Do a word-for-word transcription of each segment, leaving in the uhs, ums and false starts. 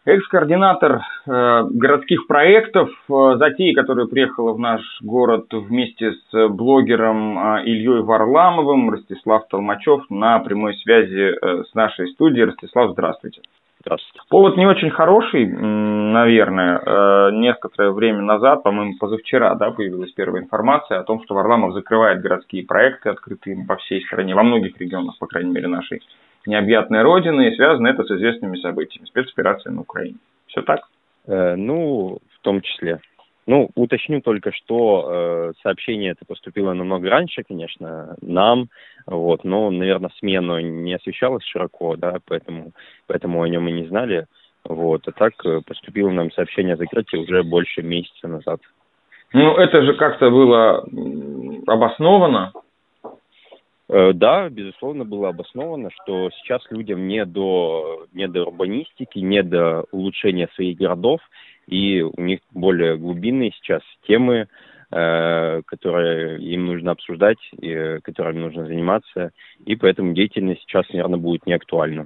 Экс-координатор э, городских проектов, э, затеи, которая приехала в наш город вместе с блогером э, Ильей Варламовым, Ростислав Толмачев на прямой связи э, с нашей студией. Ростислав, здравствуйте. Здравствуйте. Повод не очень хороший, наверное. Э, некоторое время назад, по-моему, позавчера, да, появилась первая информация о том, что Варламов закрывает городские проекты, открытые по всей стране, во многих регионах, по крайней мере, нашей необъятной родины, и связано это с известными событиями, спецоперацией на Украине. Все так? Э, ну, в том числе. Ну, уточню только, что э, сообщение это поступило намного раньше, конечно, нам, вот, но, наверное, СМИ оно не освещалось широко, да, поэтому, поэтому о нем и не знали, вот, а так э, поступило нам сообщение о закрытии уже больше месяца назад. Ну, это же как-то было обосновано. Да, безусловно, было обосновано, что сейчас людям не до, не до урбанистики, не до улучшения своих городов, и у них более глубинные сейчас темы, э, которые им нужно обсуждать, и, которыми нужно заниматься, и поэтому деятельность сейчас, наверное, будет не актуальна.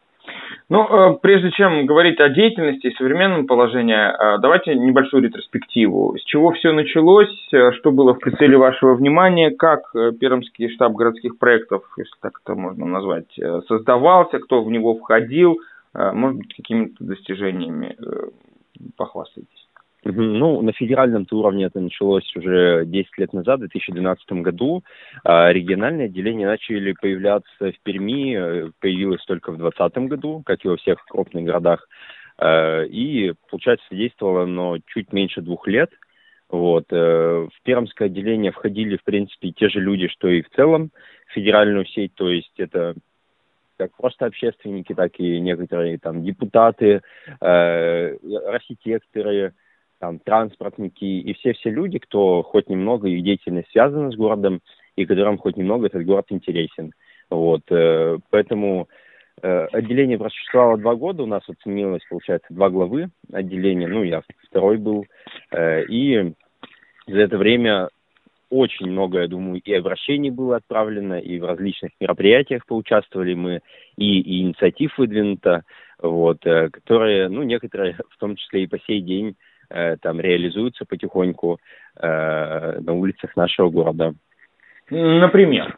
Ну, прежде чем говорить о деятельности и современном положении, давайте небольшую ретроспективу. С чего все началось, что было в прицеле вашего внимания, как Пермский штаб городских проектов, если так это можно назвать, создавался, кто в него входил, может быть, какими-то достижениями похвастайтесь. Ну, на федеральном уровне это началось уже десять лет назад, в две тысячи двенадцатом году. А региональные отделения начали появляться в Перми, появилось только в двадцатом году, как и во всех крупных городах. И, получается, действовало оно чуть меньше двух лет. Вот. В пермское отделение входили, в принципе, те же люди, что и в целом в федеральную сеть, то есть это как просто общественники, так и некоторые там депутаты, э, архитекторы, там, транспортники и все-все люди, кто хоть немного их деятельность связана с городом и которым хоть немного этот город интересен. Вот, э, поэтому э, отделение просуществовало два года, у нас вот сменилось, получается, два главы отделения, ну, я второй был, э, и за это время очень много, я думаю, и обращений было отправлено, и в различных мероприятиях поучаствовали мы, и, и инициатив выдвинуто, вот, э, которые, ну, некоторые, в том числе и по сей день, там реализуются потихоньку э, на улицах нашего города. Например?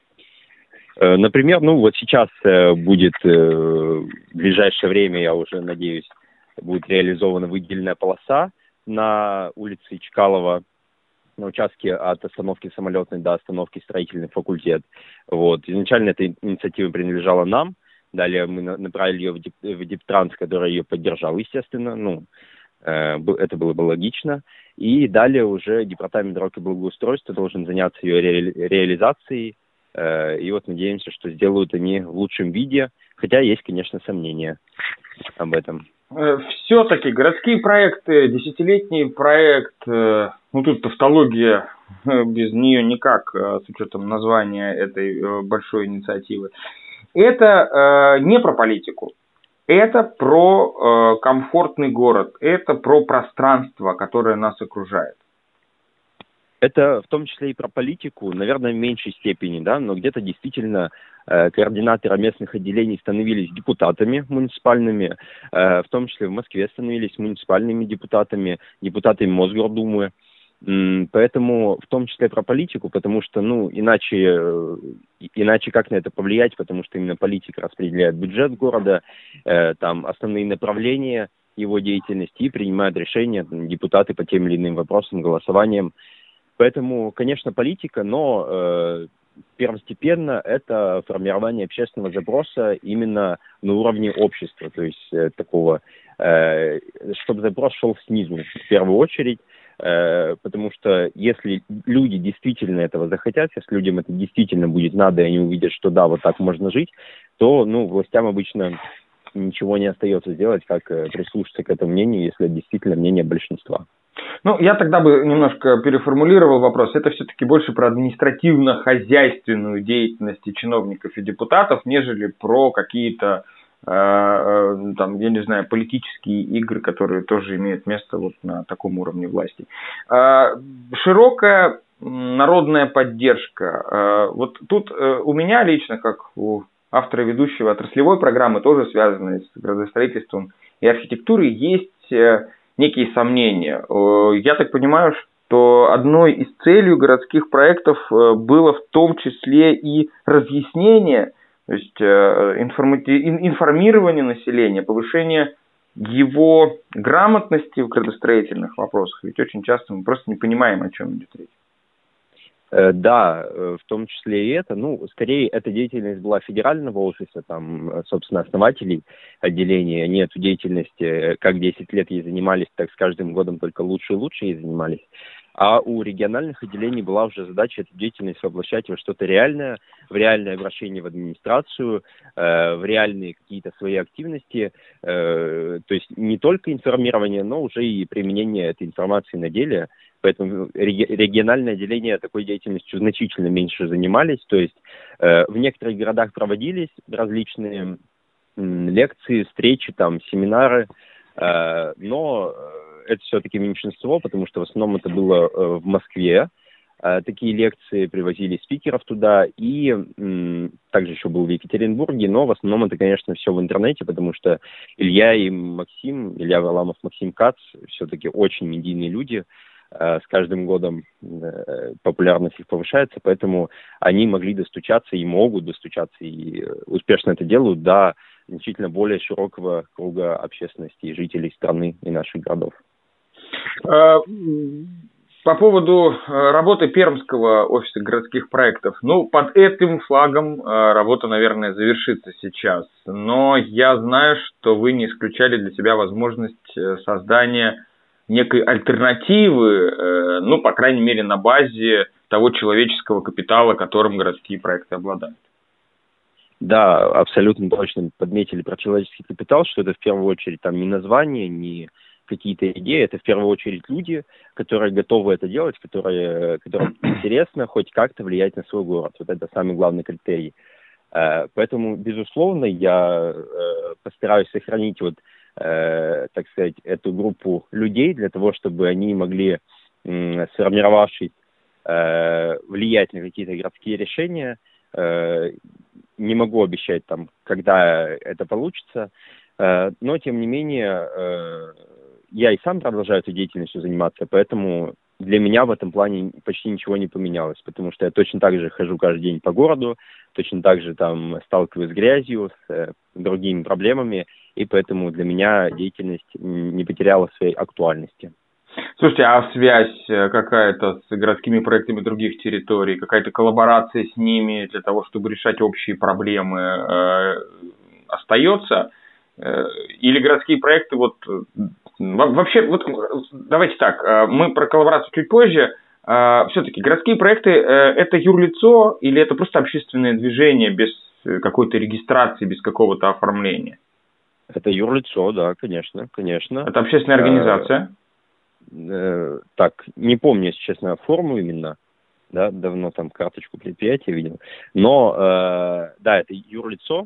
Э, например, ну вот сейчас э, будет э, в ближайшее время, я уже надеюсь, будет реализована выделенная полоса на улице Чкалова, на участке от остановки Самолетной до остановки Строительный факультет. Вот. Изначально эта инициатива принадлежала нам, далее мы направили ее в, Дип, в Диптранс, который ее поддержал, естественно, ну, это было бы логично. И далее уже Департамент дорог и благоустройства должен заняться ее ре- реализацией. И вот надеемся, что сделают они в лучшем виде. Хотя есть, конечно, сомнения об этом. Все-таки городские проекты, десятилетний проект, ну тут тавтология, без нее никак, с учетом названия этой большой инициативы. Это не про политику. Это про э, комфортный город, это про пространство, которое нас окружает. Это в том числе и про политику, наверное, в меньшей степени, да, но где-то действительно э, координаторы местных отделений становились депутатами муниципальными, э, в том числе в Москве становились муниципальными депутатами, депутатами Мосгордумы. Поэтому в том числе про политику, потому что, ну, иначе, иначе как на это повлиять, потому что именно политика распределяет бюджет города, э, там основные направления его деятельности и принимают решения там, депутаты по тем или иным вопросам, голосованиям. Поэтому, конечно, политика, но э, первостепенно это формирование общественного запроса именно на уровне общества, то есть э, такого, э, чтобы запрос шел снизу в первую очередь. Потому что если люди действительно этого захотят, если людям это действительно будет надо, и они увидят, что да, вот так можно жить, то, ну, властям обычно ничего не остается сделать, как прислушаться к этому мнению, если это действительно мнение большинства. Ну, я тогда бы немножко переформулировал вопрос. Это все-таки больше про административно-хозяйственную деятельность чиновников и депутатов, нежели про какие-то там, я не знаю, политические игры, которые тоже имеют место вот на таком уровне власти. Широкая народная поддержка. Вот тут у меня лично, как у автора ведущего отраслевой программы, тоже связанной с градостроительством и архитектуры есть некие сомнения. Я так понимаю, что одной из целей городских проектов было в том числе и разъяснение, то есть информирование населения, повышение его грамотности в градостроительных вопросах. Ведь очень часто мы просто не понимаем, о чем идет речь. Да, в том числе и это. Ну, скорее, эта деятельность была федерального офиса, там, собственно, основателей отделения. Они эту деятельность, как десять лет ей занимались, так с каждым годом только лучше и лучше ей занимались. А у региональных отделений была уже задача эту деятельность воплощать во что-то реальное, в реальное обращение в администрацию, э, в реальные какие-то свои активности. Э, то есть не только информирование, но уже и применение этой информации на деле. Поэтому региональные отделения такой деятельностью значительно меньше занимались. То есть э, в некоторых городах проводились различные м, лекции, встречи, там, семинары, э, но это все-таки меньшинство, потому что в основном это было э, в Москве. Э, такие лекции, привозили спикеров туда, и м, также еще был в Екатеринбурге, но в основном это, конечно, все в интернете, потому что Илья и Максим, Илья Варламов, Максим Кац, все-таки очень медийные люди. С каждым годом популярность их повышается, поэтому они могли достучаться и могут достучаться, и успешно это делают до значительно более широкого круга общественности и жителей страны и наших городов. По поводу работы Пермского офиса городских проектов. Ну, под этим флагом работа, наверное, завершится сейчас. Но я знаю, что вы не исключали для себя возможность создания некой альтернативы, ну, по крайней мере, на базе того человеческого капитала, которым городские проекты обладают. Да, абсолютно точно подметили про человеческий капитал, что это в первую очередь там не название, не какие-то идеи, это в первую очередь люди, которые готовы это делать, которые, которым интересно хоть как-то влиять на свой город. Вот это самый главный критерий. Поэтому, безусловно, я постараюсь сохранить вот Э, так сказать, эту группу людей для того, чтобы они могли, э, сформировавшись, э, влиять на какие-то городские решения. Э, не могу обещать, там, когда это получится, э, но, тем не менее, э, я и сам продолжаю этой деятельностью заниматься, поэтому для меня в этом плане почти ничего не поменялось, потому что я точно так же хожу каждый день по городу, точно так же там сталкиваюсь с грязью, с э, другими проблемами, и поэтому для меня деятельность не потеряла своей актуальности. Слушайте, а связь какая-то с городскими проектами других территорий, какая-то коллаборация с ними для того, чтобы решать общие проблемы, э, остается? Э, или городские проекты вот... Вообще, вот давайте так, мы про коллаборацию чуть позже. Все-таки городские проекты – это юрлицо или это просто общественное движение без какой-то регистрации, без какого-то оформления? Это юрлицо, да, конечно, конечно. Это общественная организация? Э, так, не помню, если честно, форму именно, да, давно там карточку предприятия видел. Но, э, да, это юрлицо,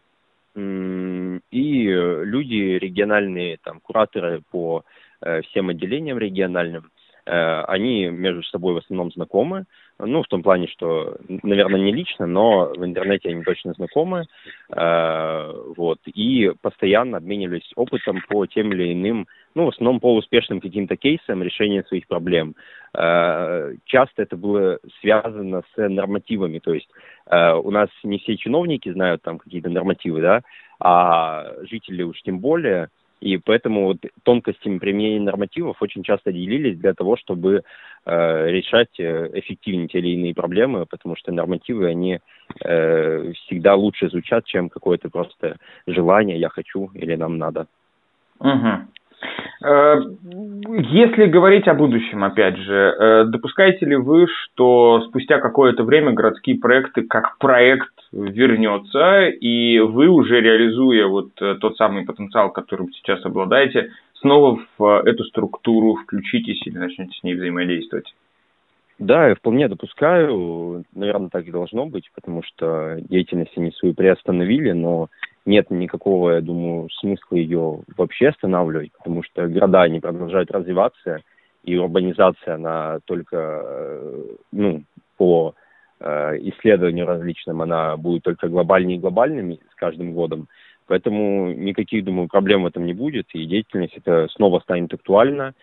э, и люди региональные, там, кураторы по э, всем отделениям региональным, э, они между собой в основном знакомы, ну, в том плане, что, наверное, не лично, но в интернете они точно знакомы, э, вот, и постоянно обменивались опытом по тем или иным, ну, в основном по успешным каким-то кейсам решения своих проблем. Э, часто это было связано с нормативами, то есть э, у нас не все чиновники знают там какие-то нормативы, да, а жители уж тем более. И поэтому вот тонкостями применения нормативов очень часто делились для того, чтобы э, решать эффективнее те или иные проблемы, потому что нормативы, они э, всегда лучше звучат, чем какое-то просто желание «я хочу» или «нам надо». Угу. Если говорить о будущем, опять же, допускаете ли вы, что спустя какое-то время городские проекты как проект вернется, и вы уже реализуя вот тот самый потенциал, которым сейчас обладаете, снова в эту структуру включитесь или начнете с ней взаимодействовать? Да, я вполне допускаю, наверное, так и должно быть, потому что деятельность они свою приостановили, но нет никакого, я думаю, смысла ее вообще останавливать, потому что города, они продолжают развиваться, и урбанизация, она только, ну, по исследованию различным, она будет только глобальнее и глобальными с каждым годом. Поэтому никаких, думаю, проблем в этом не будет, и деятельность это снова станет актуальна,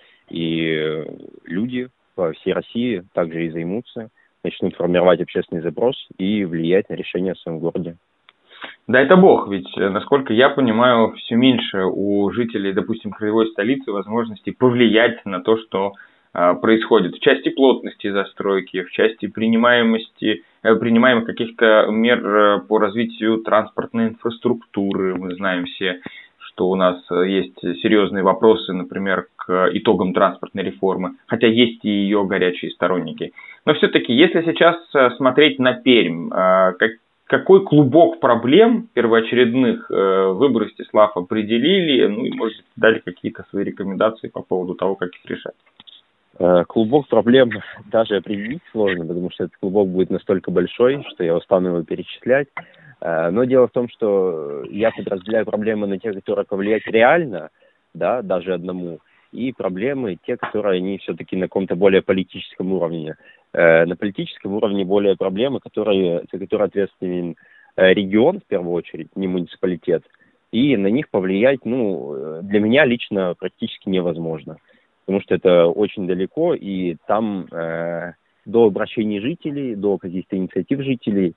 и люди по всей России также и займутся, начнут формировать общественный запрос и влиять на решения в своем городе. Да это бог, ведь, насколько я понимаю, все меньше у жителей, допустим, краевой столицы возможностей повлиять на то, что э, происходит в части плотности застройки, в части принимаемости, э, принимаемых каких-то мер э, по развитию транспортной инфраструктуры. Мы знаем все, что у нас есть серьезные вопросы, например, к итогам транспортной реформы, хотя есть и ее горячие сторонники. Но все-таки, если сейчас смотреть на Пермь, э, как какой клубок проблем первоочередных э, вы, Ростислав, определили, ну и, может, дали какие-то свои рекомендации по поводу того, как их решать? Э, клубок проблем даже определить сложно, потому что этот клубок будет настолько большой, что я устану его перечислять. Э, но дело в том, что я подразделяю проблемы на те, которые повлиять реально, да, даже одному, и проблемы, те, которые они все-таки на каком-то более политическом уровне. Э, на политическом уровне более проблемы, которые, за которые ответственен э, регион, в первую очередь, не муниципалитет, и на них повлиять, ну, для меня лично практически невозможно, потому что это очень далеко, и там э, до обращений жителей, до каких-то инициатив жителей,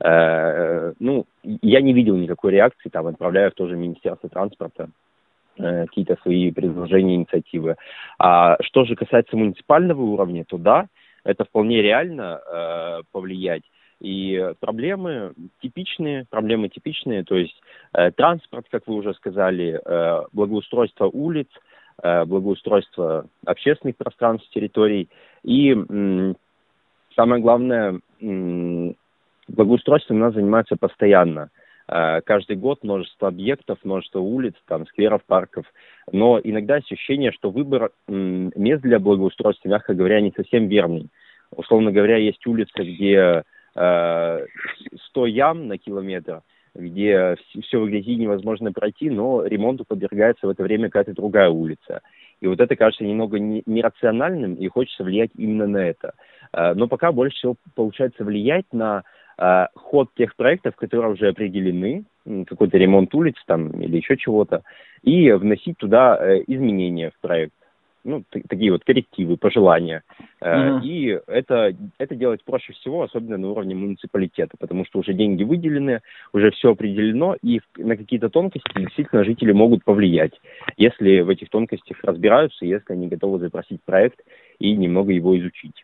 э, ну, я не видел никакой реакции, там, отправляя в то же Министерство транспорта какие-то свои предложения, инициативы. А что же касается муниципального уровня, то да, это вполне реально э, повлиять. И проблемы типичные, проблемы типичные, то есть э, транспорт, как вы уже сказали, э, благоустройство улиц, э, благоустройство общественных пространств, территорий. И м, самое главное, м, благоустройством у нас занимаются постоянно. Каждый год множество объектов, множество улиц, там, скверов, парков. Но иногда ощущение, что выбор м, мест для благоустройства, мягко говоря, не совсем верный. Условно говоря, есть улицы, где э, сто ям на километр, где все в грязи невозможно пройти, но ремонту подвергается в это время какая-то другая улица. И вот это кажется немного нерациональным, и хочется влиять именно на это. Но пока больше всего получается влиять на ход тех проектов, которые уже определены, какой-то ремонт улиц там или еще чего-то, и вносить туда изменения в проект. Ну, т- такие вот коррективы, пожелания. Mm-hmm. И это, это делать проще всего, особенно на уровне муниципалитета, потому что уже деньги выделены, уже все определено, и на какие-то тонкости действительно жители могут повлиять, если в этих тонкостях разбираются, если они готовы запросить проект и немного его изучить.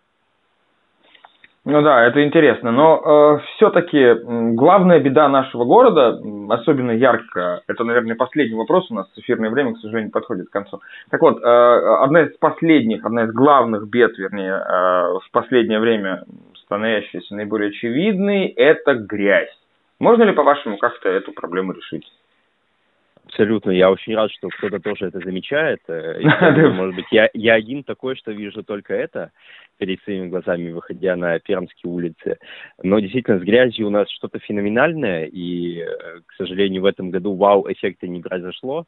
Ну да, это интересно, но э, все-таки главная беда нашего города, особенно ярко, это, наверное, последний вопрос, у нас эфирное время, к сожалению, подходит к концу. Так вот, э, одна из последних, одна из главных бед, вернее, э, в последнее время становящаяся наиболее очевидной, это грязь. Можно ли, по-вашему, как-то эту проблему решить? Абсолютно. Я очень рад, что кто-то тоже это замечает. Я, может быть, я, я один такой, что вижу только это перед своими глазами, выходя на Пермские улицы. Но действительно, с грязью у нас что-то феноменальное, и, к сожалению, в этом году вау-эффекта не произошло.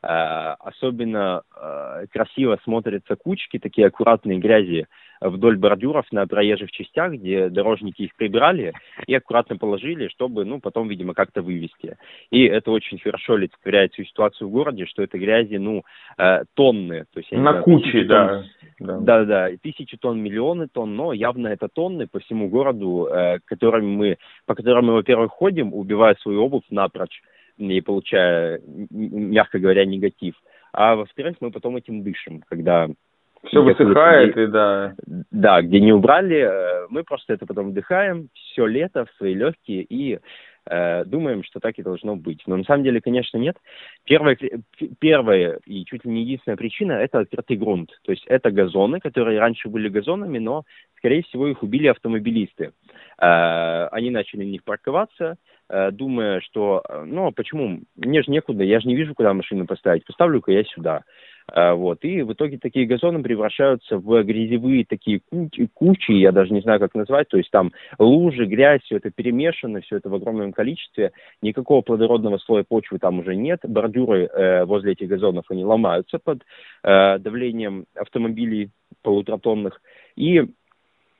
Особенно красиво смотрятся кучки, такие аккуратные грязи вдоль бордюров на проезжих частях, где дорожники их прибирали и аккуратно положили, чтобы, ну, потом, видимо, как-то вывести. И это очень хорошо олицетворяет всю ситуацию в городе, что это грязи, ну, тонны. То есть, на куче, да. Да-да, тысячи тонн, миллионы тонн, но явно это тонны по всему городу, которыми мы, по которым мы, во-первых, ходим, убивая свою обувь напрочь, и получая, мягко говоря, негатив. А во-вторых, мы потом этим дышим, когда... Все высыхает, где, и да. Да, где не убрали, мы просто это потом вдыхаем все лето в свои легкие и э, думаем, что так и должно быть. Но на самом деле, конечно, нет. Первая, первая и чуть ли не единственная причина – это открытый грунт. То есть это газоны, которые раньше были газонами, но, скорее всего, их убили автомобилисты. Э, они начали на них парковаться, э, думая, что, ну, почему? Мне же некуда, я же не вижу, куда машину поставить. Поставлю-ка я сюда. Вот. И в итоге такие газоны превращаются в грязевые такие кучи, кучи, я даже не знаю, как назвать, то есть там лужи, грязь, все это перемешано, все это в огромном количестве, никакого плодородного слоя почвы там уже нет, бордюры э, возле этих газонов, они ломаются под э, давлением автомобилей полуторатонных, и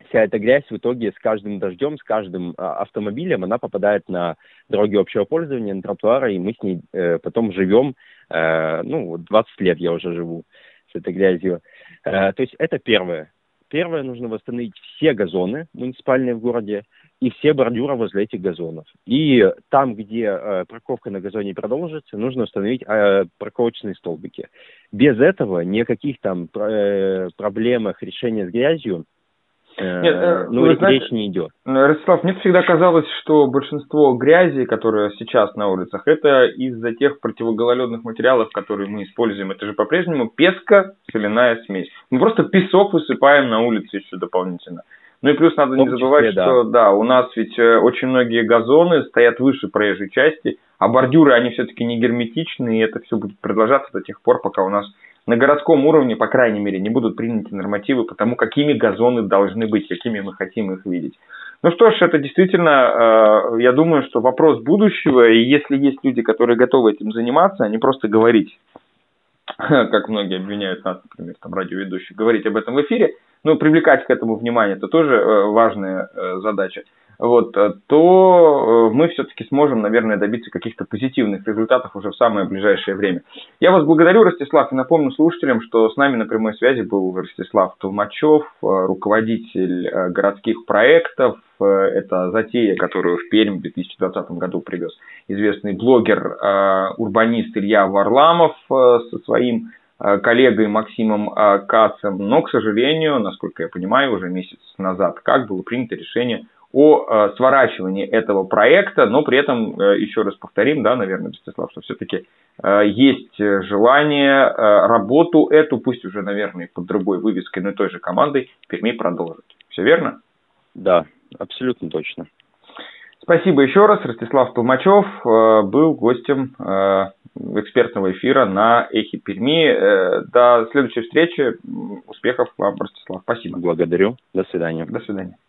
вся эта грязь в итоге с каждым дождем, с каждым автомобилем, она попадает на дороги общего пользования, на тротуары, и мы с ней э, потом живем, э, ну, двадцать лет я уже живу с этой грязью. Э, то есть это первое. Первое, нужно восстановить все газоны муниципальные в городе и все бордюры возле этих газонов. И там, где э, парковка на газоне продолжится, нужно установить э, парковочные столбики. Без этого ни о каких там э, проблемах решения с грязью э, Нет, э, ну, вы речь знаете, не идет. Ростислав, мне всегда казалось, что большинство грязи, которая сейчас на улицах, это из-за тех противогололедных материалов, которые мы используем. Это же по-прежнему песко-соляная смесь. Мы просто песок высыпаем на улице еще дополнительно. Ну и плюс надо не забывать, числе, что да. да, у нас ведь очень многие газоны стоят выше проезжей части, а бордюры, они все-таки не герметичны, и это все будет продолжаться до тех пор, пока у нас на городском уровне, по крайней мере, не будут приняты нормативы по тому, какими газоны должны быть, какими мы хотим их видеть. Ну что ж, это действительно, я думаю, что вопрос будущего, и если есть люди, которые готовы этим заниматься, а не просто говорить, как многие обвиняют нас, например, там, радиоведущих, говорить об этом в эфире, ну, привлекать к этому внимание, это тоже важная задача, вот, то мы все-таки сможем, наверное, добиться каких-то позитивных результатов уже в самое ближайшее время. Я вас благодарю, Ростислав, и напомню слушателям, что с нами на прямой связи был Ростислав Толмачев, руководитель городских проектов. Это затея, которую в Пермь в две тысячи двадцатом году привез известный блогер, урбанист Илья Варламов со своим коллегой Максимом Кацем, но, к сожалению, насколько я понимаю, уже месяц назад как было принято решение о сворачивании этого проекта, но при этом, еще раз повторим, да, наверное, Ростислав, что все-таки есть желание работу эту, пусть уже, наверное, под другой вывеской, но и той же командой, в Перми продолжить. Все верно? Да, абсолютно точно. Спасибо еще раз. Ростислав Толмачев был гостем экспертного эфира на Эхе Перми. До следующей встречи. Успехов вам, Ростислав. Спасибо. Благодарю. До свидания. До свидания.